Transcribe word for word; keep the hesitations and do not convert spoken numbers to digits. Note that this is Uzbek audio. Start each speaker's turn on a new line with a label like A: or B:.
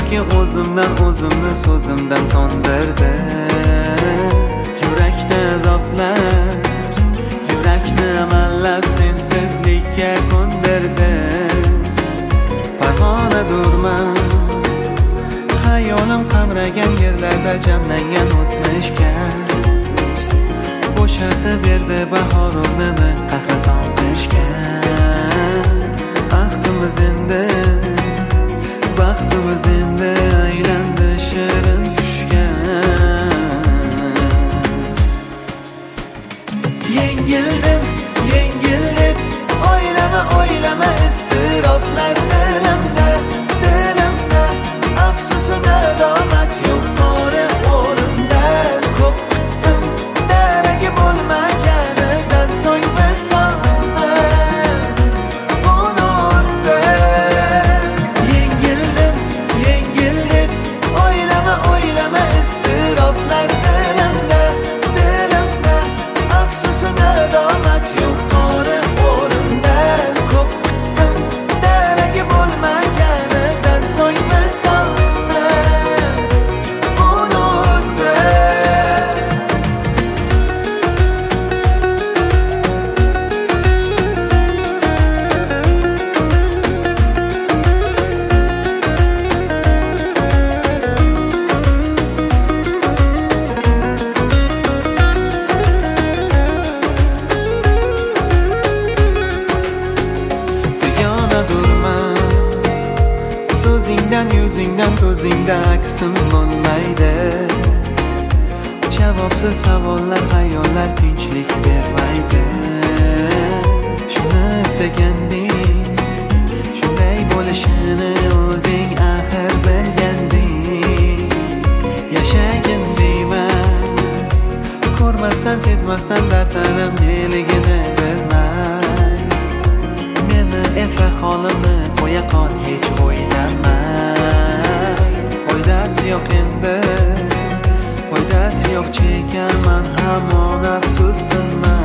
A: balki o'zimdan o'zimni so'zimdan tondirdi. Yurakda azoblar, yurakni amallab sensizlikka ko'ndirdi. Parvonadurman, xayolim qamragan yerlarda jamlangan o'tmishga bo'shatib berdi bahor o'rnini qahraton qishga. Baxtimiz endi, baxtimiz endi aylandi shirin tushga. Yengildim, yengildim, o'ylama, o'ylama iztiroblar dilimda, dilimda. Afsusi nadomat yo'q qora o'rinda. Ko'p kutdim, daragi bo'lmaganidan so'ng visolni unutdim. Yengildim, yengildim, o'ylama, o'ylama iztiroblar dilimda, dilimda. Afsusi nadomat yo'q qora o'rinda. Ko'p kutdim, daragi bo'lmaganidan so'ng visolni so'zingdan, yuzingdan, ko'zingdan aksim bo'lmaydi. Javobsiz savollar, xayollar tinchlik bermaydi. Shuni istaganding, shunday bo'lishini o'zing axir bilganding. Yashagin deyman, ko'rmasdan, sezmasdan dard alam neligini bilmay. Meni esa holimni qo'ya qol, hech o'ylamay. Foydasi yo'q endi, foydasi yo'q, chekaman hamon afsus tinmay.